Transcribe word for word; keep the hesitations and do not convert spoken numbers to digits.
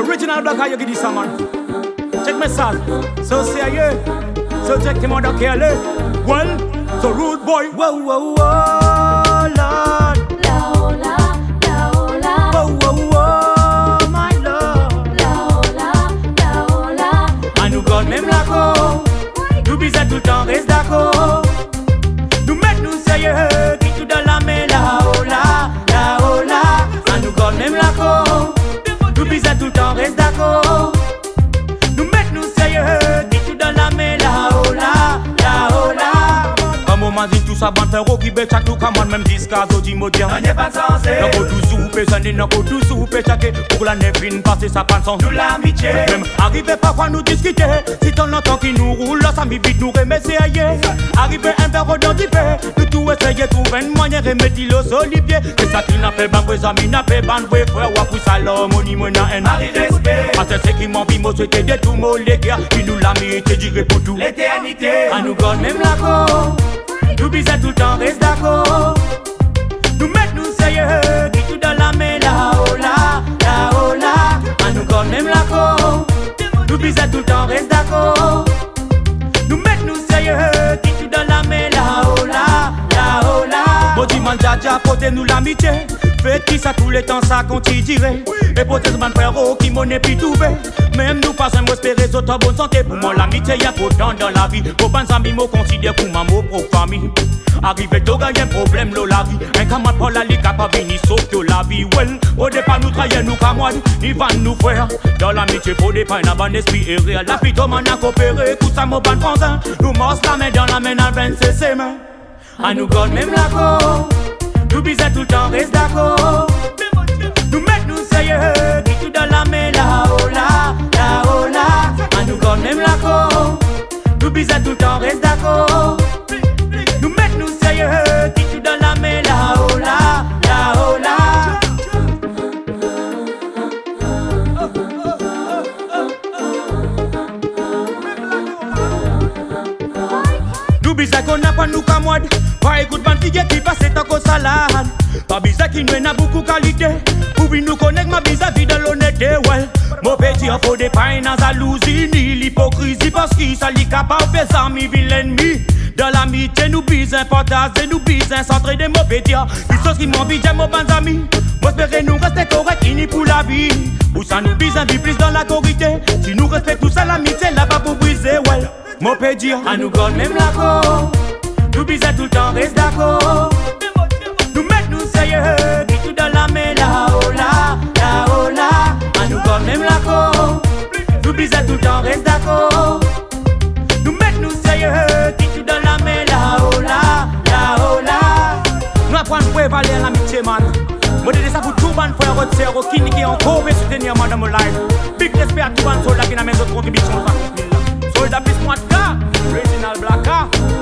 Original black, how you get this man? Check my son. So say yeah. So check him out, okay, well, so rude boy. Whoa, whoa, whoa, Lord. Laola, Laola. Whoa, whoa, whoa, my Lord. Laola, Laola. À nous God même la co. Nous bisous tout le temps, reste d'accord. Nous mettre nous sérieux, qui tout dans la main. Laola, Laola. À nous God même la co. Nous bisous tout le temps, reste d'accord. Nous mettre nous sérieux, qui tout dans la main. Laola, Laola. Comme on m'a dit tout ça, bande frère qui bête chaque tout comme moi même discard au dimodien. On n'est pas censé. N'a pas tout souper, ça n'est n'a pas tout souper chaque pour la nevine passer ça pas sans. Nous l'amitié. Même arriver parfois nous discuter. Si ton entend qui nous roule, là ça m'évite nous remercier ailleurs. Arriver un verre d'antipé. Nous tout essayer trouver une manière remettre l'eau solivier. C'est ça qui n'a fait ban vos amis, n'a fait ban vos frères. Ou après ça l'homme, on y mène un. Marie respect. Parce que c'est qui m'en vit, moi c'était de tout mon les gars. Qui nous l'amitié dirait pour tout. L'éternité. À nous God même la co. Nous bisous tout le temps, reste d'accord. Nous mettre nous sérieux, qui tout dans la main. Laola, Laola. À nous God même la co. Nous bisous tout le temps, reste d'accord. Nous mettre nous sérieux, qui tout dans la main. Laola, Laola. Maudit man dja portez nous l'amitié. Faites qui ça tous les temps ça continuerait. Et pour tes man frérot qui m'en est plus trouvé. Même nous pas un mot espérer autant bonne santé. Pour moi l'amitié y'a pourtant dans la vie. Pour pas amis me considère pour ma mot pour famille. Arrivé d'au gagner un problème lo la vie. Un camarade pour la ligue capable venir sauver la vie. Well, au départ nous travaillons nous camarades. Ni van nous frères. Dans l'amitié pour départ n'a bon esprit et réel. La pito man a coopéré. Tout ça mon ban français. Nous morce la main dans la main dans le c'est ses mains. À nous God même la co. Nous bisous tout le temps, reste d'accord. Nous mettre nous sérieux, qui tout dans la main. Laola, Laola. À nous God même la co. Nous bisous tout le temps, reste d'accord. Nous mettre nous sérieux, qui tout dans la main. Laola, Laola. Nous bisous qu'on n'a pas nous camarades. Pas écoute ban fille qui passe tant qu'au salade. Pas bizarre qui nous n'a beaucoup qualité. Pour nous connaître ma bizarre vie de l'honnêteté. Ouais, mauvais dire faut des pains dans la jalousie ni l'hypocrisie. Parce qu'il s'allie capable de faire amis vil l'ennemi. Dans l'amitié nous bise un partage nous bise un centre des mauvais dire. Ils sont qui m'ont bise mon bons amis. Moi espérer nous rester corrects ni pour la vie. Ou ça nous bise un vie plus dans la corité. Si nous respectons tout ça l'amitié là-bas pour briser. Ouais, mauvais dire à nous God même la co. Nous bisous tout le temps, reste d'accord. Nous mettre nous sérieux, qui tout dans la main. Laola, Laola. À nous God même la co. Nous bisous tout le temps, reste d'accord. Nous mettre nous sérieux, qui tout dans la main. Laola, Laola. Nous apprenons à prévaler l'amitié, man. Moi, je dis ça pour tout le monde, frère, votre sœur, qui n'est encore pas soutenir dans mon life. Big respect à tout le monde, soldat qui n'a pas de contribution. Soldat plus moi de gars, original black.